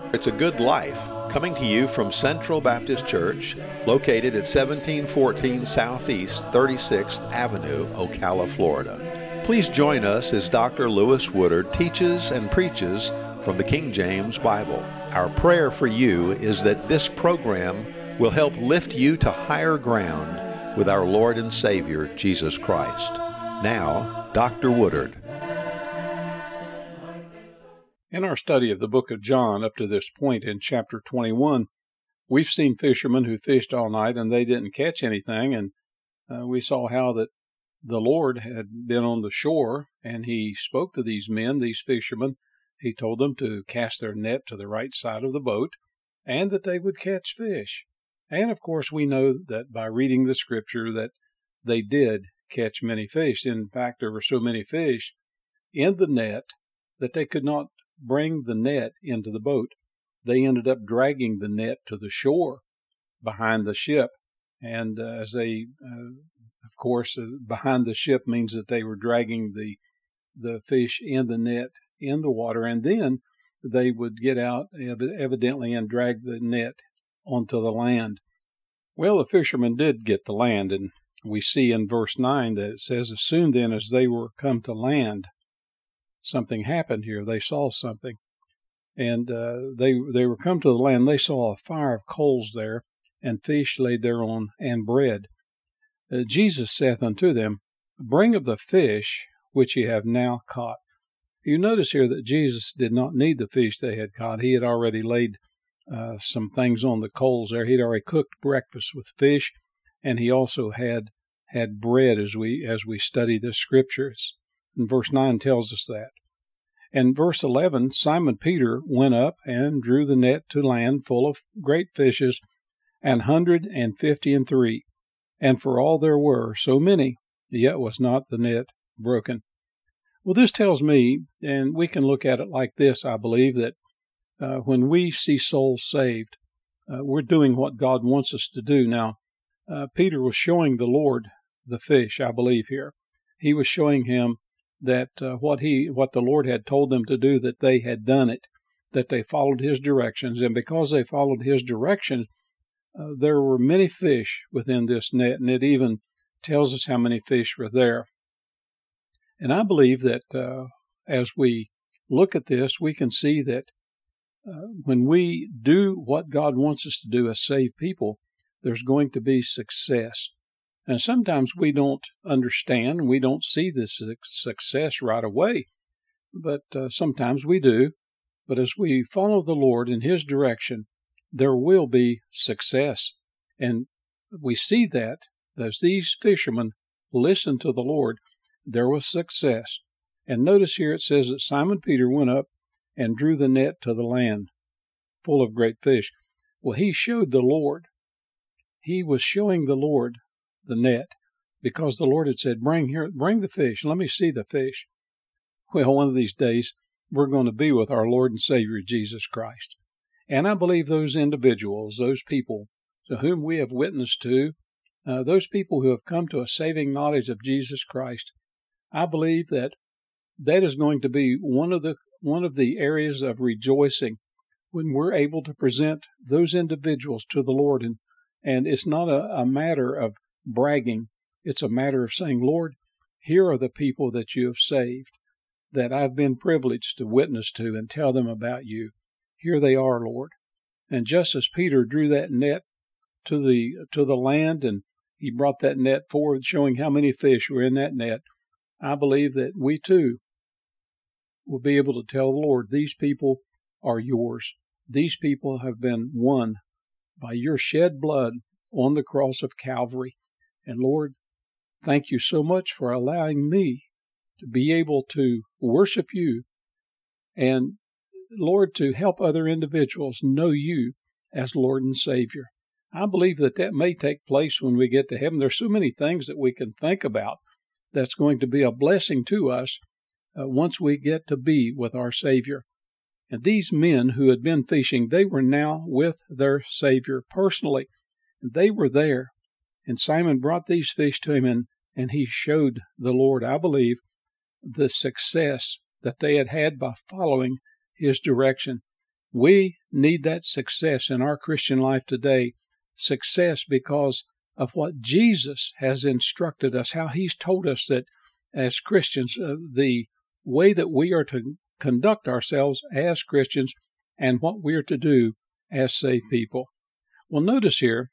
It's a Good Life, coming to you from Central Baptist Church, located at 1714 Southeast 36th Avenue, Ocala, Florida. Please join us as Dr. Lewis Woodard teaches and preaches from the King James Bible. Our prayer for you is that this program will help lift you to higher ground with our Lord and Savior, Jesus Christ. Now, Dr. Woodard. In our study of the book of John up to this point in chapter 21, we've seen fishermen who fished all night and they didn't catch anything, and we saw how that the Lord had been on the shore and he spoke to these men, these fishermen. He told them to cast their net to the right side of the boat and that they would catch fish. And of course we know that by reading the scripture that they did catch many fish. In fact, there were so many fish in the net that they could not bring the net into the boat. They ended up dragging the net to the shore behind the ship. And as they, of course, behind the ship means that they were dragging the fish in the net in the water, and then they would get out evidently and drag the net onto the land. Well, the fishermen did get the land, and we see in verse 9 that it says, as soon then as they were come to land, something happened here. They saw something. And they were come to the land. They saw a fire of coals there, and fish laid thereon, and bread. Jesus saith unto them, bring of the fish which ye have now caught. You notice here that Jesus did not need the fish they had caught. He had already laid some things on the coals there. He'd already cooked breakfast with fish, and he also had bread as we study the scriptures. And verse 9 tells us that. And verse 11, Simon Peter went up and drew the net to land full of great fishes, 153. And for all there were so many, yet was not the net broken. Well, this tells me, and we can look at it like this, I believe, that when we see souls saved, we're doing what God wants us to do. Now, Peter was showing the Lord the fish, I believe here. He was showing him that what the Lord had told them to do, that they had done it, that they followed his directions. And because they followed his directions, there were many fish within this net, and it even tells us how many fish were there. And I believe that as we look at this, we can see that when we do what God wants us to do as saved people, there's going to be success. And sometimes we don't understand, we don't see this success right away, but sometimes we do. But as we follow the Lord in his direction, there will be success. And we see that as these fishermen listened to the Lord, there was success. And notice here it says that Simon Peter went up and drew the net to the land, full of great fish. Well, he showed the Lord. He was showing the Lord the net, because the Lord had said, bring the fish, let me see the fish. Well, one of these days, we're going to be with our Lord and Savior, Jesus Christ. And I believe those individuals, those people to whom we have witnessed to, those people who have come to a saving knowledge of Jesus Christ, I believe that is going to be one of the areas of rejoicing when we're able to present those individuals to the Lord. And it's not a matter of bragging. It's a matter of saying, Lord, here are the people that you have saved, that I've been privileged to witness to and tell them about you. Here they are, Lord. And just as Peter drew that net to the land, and he brought that net forward, showing how many fish were in that net, I believe that we too will be able to tell the Lord, these people are yours. These people have been won by your shed blood on the cross of Calvary. And Lord, thank you so much for allowing me to be able to worship you, and Lord, to help other individuals know you as Lord and Savior. I believe that may take place when we get to heaven. There's so many things that we can think about that's going to be a blessing to us once we get to be with our Savior. And these men who had been fishing, they were now with their Savior personally. They were there. And Simon brought these fish to him, and he showed the Lord, I believe, the success that they had by following his direction. We need that success in our Christian life today. Success because of what Jesus has instructed us, how He's told us that as Christians, the way that we are to conduct ourselves as Christians and what we are to do as saved people. Well, notice here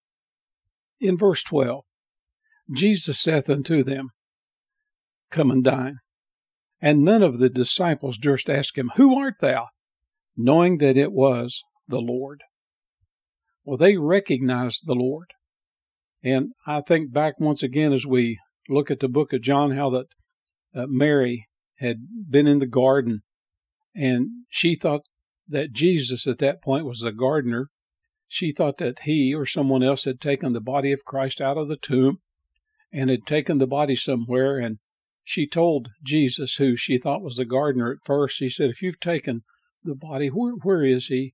in verse 12, Jesus saith unto them, Come and dine. And none of the disciples durst ask him, Who art thou? Knowing that it was the Lord. Well, they recognized the Lord. And I think back once again as we look at the book of John, how that Mary had been in the garden, and she thought that Jesus at that point was the gardener. She thought that he or someone else had taken the body of Christ out of the tomb and had taken the body somewhere, and she told Jesus, who she thought was the gardener at first, she said, If you've taken the body, where is he?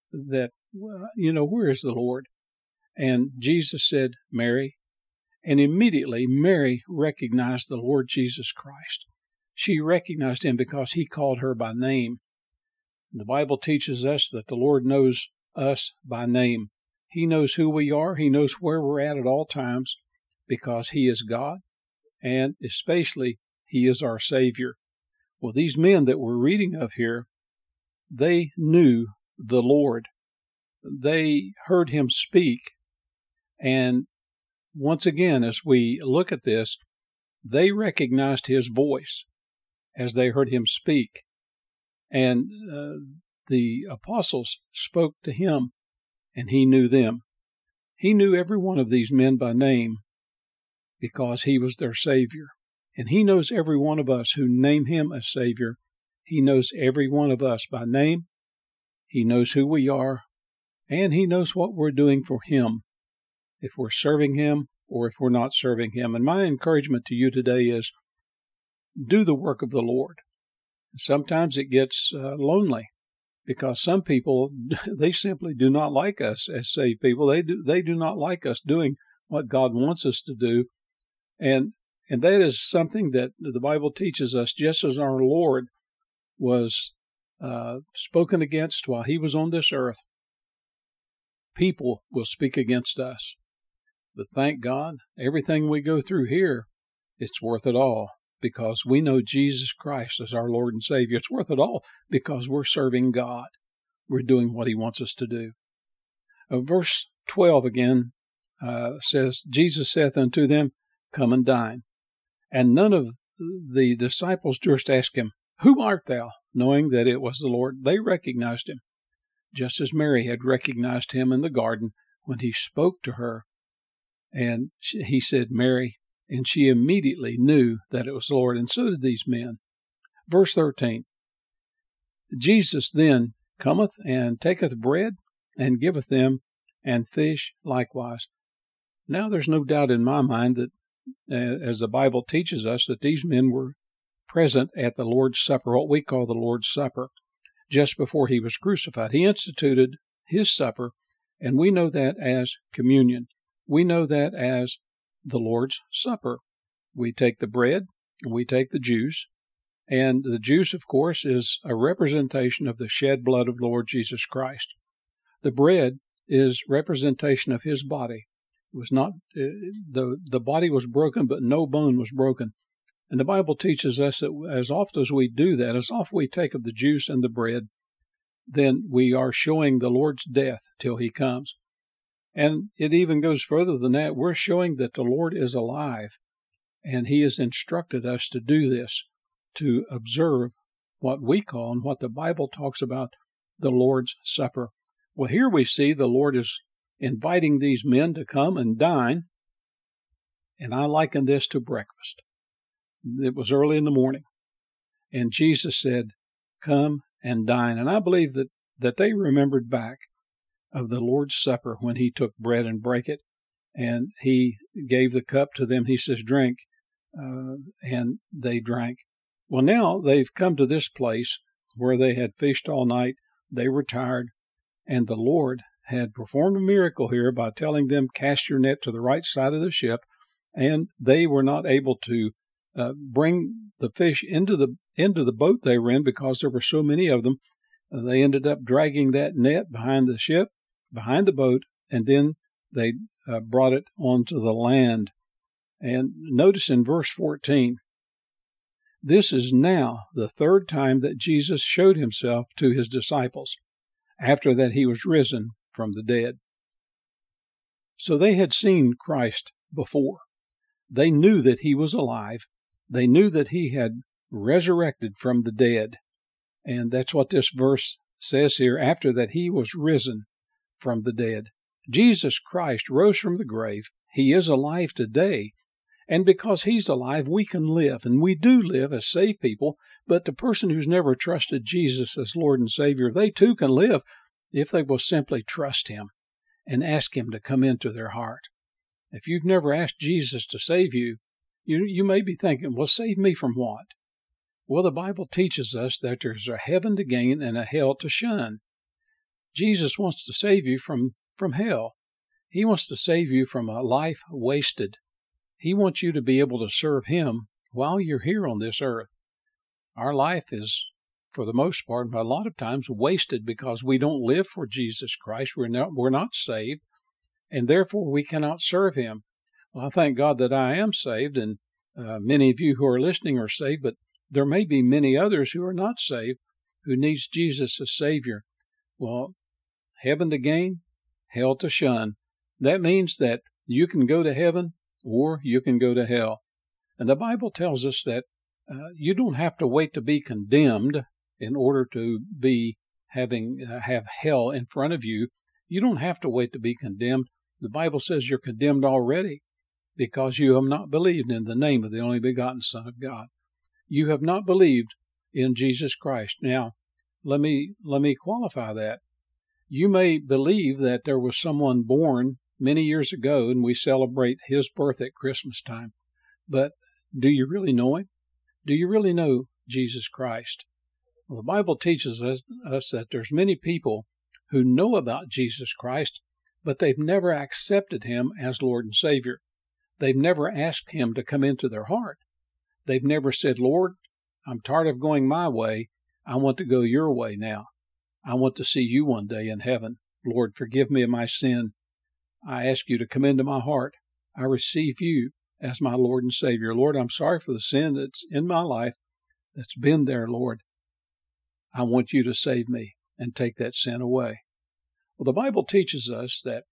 Where is the Lord? And Jesus said, Mary. And immediately Mary recognized the Lord Jesus Christ. She recognized him because he called her by name. The Bible teaches us that the Lord knows us by name. He knows who we are. He knows where we're at all times because he is God, and especially he is our Savior. Well, these men that we're reading of here, they knew the Lord. They heard him speak. And once again, as we look at this, they recognized his voice as they heard him speak. And the apostles spoke to him, and he knew them. He knew every one of these men by name because he was their Savior. And he knows every one of us who name him as Savior. He knows every one of us by name. He knows who we are, and he knows what we're doing for him, if we're serving him or if we're not serving him. And my encouragement to you today is do the work of the Lord. Sometimes it gets lonely because some people, they simply do not like us as saved people. They do not like us doing what God wants us to do. And that is something that the Bible teaches us, just as our Lord was spoken against while he was on this earth. People will speak against us. But thank God, everything we go through here, it's worth it all because we know Jesus Christ as our Lord and Savior. It's worth it all because we're serving God. We're doing what he wants us to do. Verse 12 again says, Jesus saith unto them, Come and dine. And none of the disciples durst ask him, Who art thou? Knowing that it was the Lord. They recognized him, just as Mary had recognized him in the garden when he spoke to her. And he said, Mary, and she immediately knew that it was the Lord, and so did these men. Verse 13, Jesus then cometh and taketh bread and giveth them, and fish likewise. Now there's no doubt in my mind that, as the Bible teaches us, that these men were present at the Lord's Supper, what we call the Lord's Supper, just before he was crucified. He instituted his supper, and we know that as communion. We know that as the Lord's Supper. We take the bread, and we take the juice, and the juice, of course, is a representation of the shed blood of the Lord Jesus Christ. The bread is representation of his body. It was not the body was broken, but no bone was broken. And the Bible teaches us that as often as we do that, as often we take of the juice and the bread, then we are showing the Lord's death till he comes. And it even goes further than that. We're showing that the Lord is alive, and he has instructed us to do this, to observe what we call and what the Bible talks about the Lord's Supper. Well, here we see the Lord is inviting these men to come and dine, and I liken this to breakfast. It was early in the morning, and Jesus said, Come and dine. And I believe that they remembered back of the Lord's Supper when he took bread and brake it, and he gave the cup to them. He says, Drink, and they drank. Well, now they've come to this place where they had fished all night. They were tired, and the Lord had performed a miracle here by telling them, Cast your net to the right side of the ship, and they were not able to bring the fish into the boat they were in because there were so many of them. They ended up dragging that net behind the ship, behind the boat, and then they brought it onto the land. And notice in verse 14, this is now the third time that Jesus showed himself to his disciples, after that he was risen from the dead. So they had seen Christ before. They knew that he was alive. They knew that he had resurrected from the dead. And that's what this verse says here, after that he was risen from the dead. Jesus Christ rose from the grave. He is alive today. And because he's alive, we can live. And we do live as saved people. But the person who's never trusted Jesus as Lord and Savior, they too can live if they will simply trust him and ask him to come into their heart. If you've never asked Jesus to save you, you may be thinking, well, save me from what? Well, the Bible teaches us that there's a heaven to gain and a hell to shun. Jesus wants to save you from hell. He wants to save you from a life wasted. He wants you to be able to serve him while you're here on this earth. Our life is, for the most part, a lot of times wasted because we don't live for Jesus Christ. We're not saved, and therefore we cannot serve him. Well, I thank God that I am saved, and many of you who are listening are saved, but there may be many others who are not saved, who needs Jesus as Savior. Well, heaven to gain, hell to shun. That means that you can go to heaven or you can go to hell. And the Bible tells us that you don't have to wait to be condemned in order to have hell in front of you. You don't have to wait to be condemned. The Bible says you're condemned already because you have not believed in the name of the only begotten Son of God. You have not believed in Jesus Christ. Now, let me qualify that. You may believe that there was someone born many years ago and we celebrate his birth at Christmas time. But do you really know him? Do you really know Jesus Christ? Well, the Bible teaches us that there's many people who know about Jesus Christ, but they've never accepted him as Lord and Savior. They've never asked him to come into their heart. They've never said, Lord, I'm tired of going my way. I want to go your way now. I want to see you one day in heaven. Lord, forgive me of my sin. I ask you to come into my heart. I receive you as my Lord and Savior. Lord, I'm sorry for the sin that's in my life that's been there, Lord. I want you to save me and take that sin away. Well, the Bible teaches us that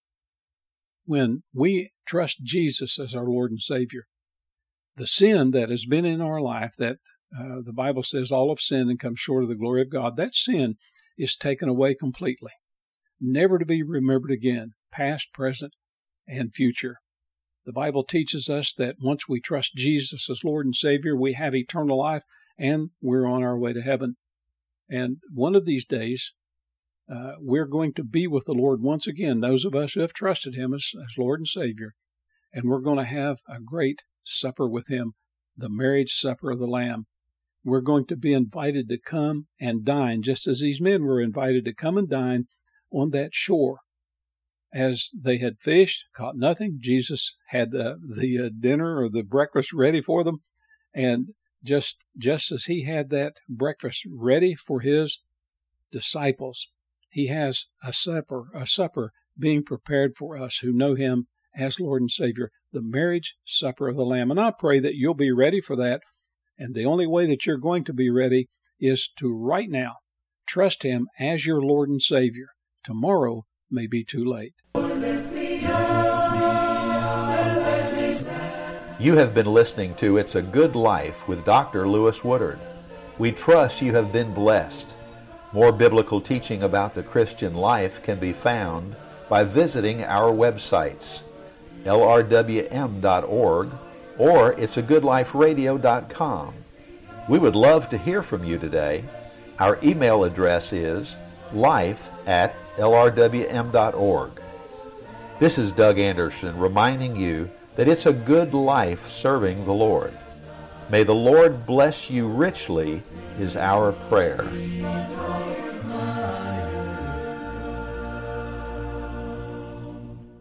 when we trust Jesus as our Lord and Savior, the sin that has been in our life, that the Bible says all have sinned and come short of the glory of God, that sin is taken away completely, never to be remembered again, past, present, and future. The Bible teaches us that once we trust Jesus as Lord and Savior, we have eternal life and we're on our way to heaven. And one of these days, we're going to be with the Lord once again, those of us who have trusted him as Lord and Savior, and we're going to have a great supper with him, the marriage supper of the Lamb. We're going to be invited to come and dine, just as these men were invited to come and dine on that shore. As they had fished, caught nothing, Jesus had the dinner or the breakfast ready for them, and just as he had that breakfast ready for his disciples, he has a supper being prepared for us who know him as Lord and Savior, the marriage supper of the Lamb. And I pray that you'll be ready for that. And the only way that you're going to be ready is to right now trust him as your Lord and Savior. Tomorrow may be too late. You have been listening to It's a Good Life with Dr. Lewis Woodard. We trust you have been blessed. More biblical teaching about the Christian life can be found by visiting our websites, lrwm.org or it'sagoodliferadio.com. We would love to hear from you today. Our email address is life@lrwm.org. This is Doug Anderson reminding you that it's a good life serving the Lord. May the Lord bless you richly is our prayer.